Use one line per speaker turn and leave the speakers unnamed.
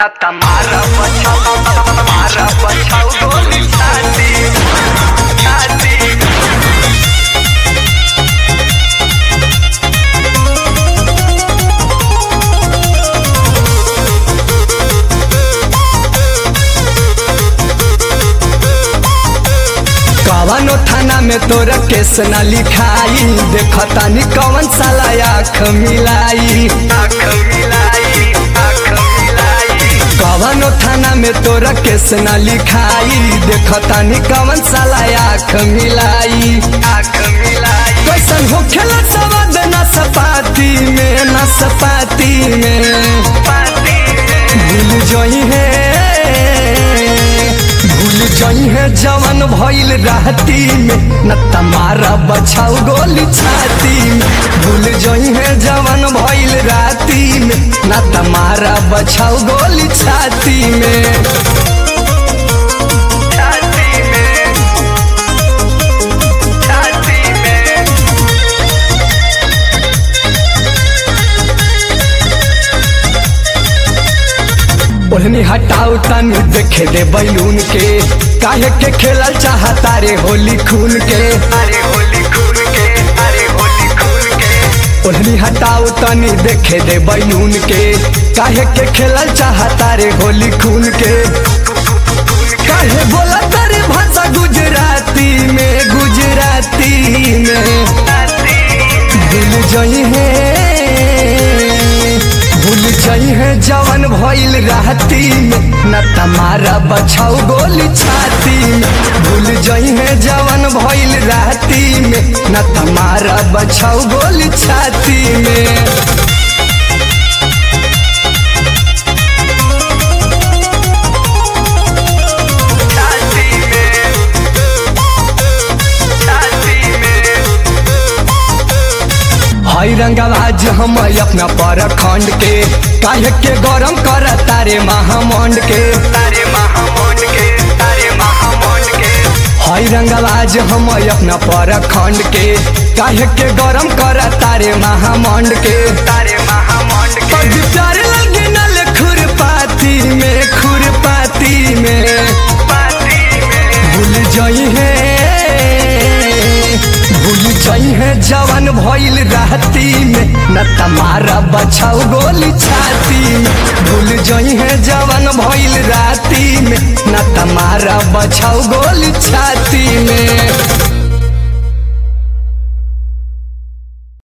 Tamara bachao goli chati कवनो थाना में तोरा केस न लिखाई देखता नी कौन साला आँख मिलाई कवनो थाना में तोरा केस न लिखाई देखता नी कौन साला आँख मिलाई कैसन हो खेला सवाद नसपाती में भूल जई है जवन भइल राती में न तमारा बछाऊ गोली छाती में भूल जई है जवन भइल राती में न तमारा बछाऊ गोली छाती में ओढ़नी हटाऊ तनी देखे दे बैलून के काहे के खेलल चाहता रे होली खून के ओढ़नी हटाऊ तनी देखे दे बैलून के काहे के खेलल चाहता रे होली खून के काहे बोला तारे भाषा गुजराती में भूल जई है जवन भइल राती में न तमारा बछाऊ गोली छाती में भूल जई है जवन भइल राती में न तमारा बछाऊ गोली छाती में हई रंगवाज हम अपना परखंड के काहे के गरम कर तारे महामंड के हई रंगवाज हम अपना परखंड के काहे के गरम कर तारे महामंड के प्यारे लगे नल खुरपाती में भूल जई है जवन भइल राती में न तमारा बछाऊ गोली छाती में भूल जई है जवन भइल राती में न तमारा बछाऊ गोली छाती में।